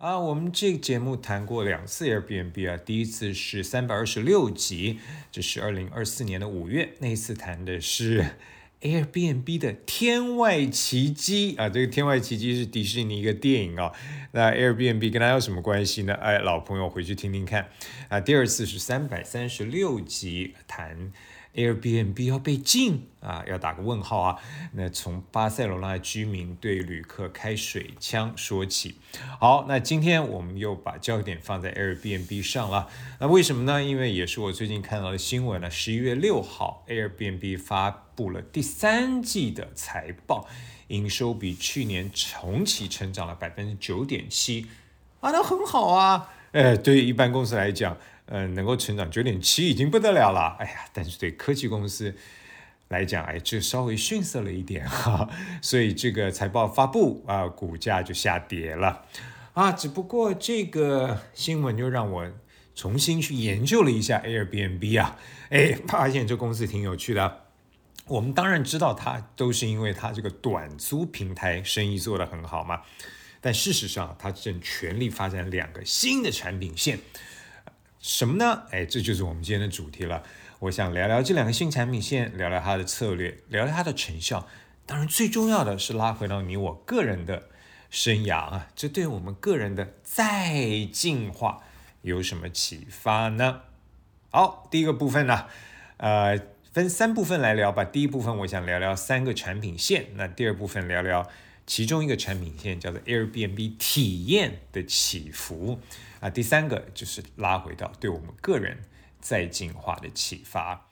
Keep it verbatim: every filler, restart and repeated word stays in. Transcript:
啊，我们这个节目谈过两次 Airbnb 啊，第一次是三百二十六集，这是二零二四年的五月，那一次谈的是 Airbnb 的天外奇迹啊，这个天外奇迹是迪士尼一个电影啊，那 Airbnb 跟它有什么关系呢？哎，老朋友回去听听看啊。第二次是三百三十六集谈 Airbnb 要被禁啊，要打个问号啊。那从巴塞罗那的居民对旅客开水枪说起。好，那今天我们又把焦点放在 Airbnb 上了。那为什么呢？因为也是我最近看到的新闻呢。十一月六号 ，Airbnb 发布了第三季的财报，营收比去年同期成长了百分之九点七，啊，那很好啊。哎，对于一般公司来讲，呃，能够成长九点七已经不得了了。哎呀，但是对科技公司来讲，哎，这稍微逊色了一点哈，所以这个财报发布啊，股价就下跌了啊。只不过这个新闻就让我重新去研究了一下 Airbnb 啊，哎，发现这公司挺有趣的。我们当然知道它都是因为它这个短租平台生意做得很好嘛，但事实上它正全力发展两个新的产品线。什么呢？哎，这就是我们今天的主题了。我想聊聊这两个新产品线，聊聊它的策略，聊聊它的成效。当然，最重要的是拉回到你我个人的生涯啊，这对我们个人的再进化有什么启发呢？好，第一个部分呢，呃，分三部分来聊吧。第一部分我想聊聊三个产品线，那第二部分聊聊其中一个产品线叫做 Airbnb 体验的起伏啊，第三个就是拉回到对我们个人再进化的启发。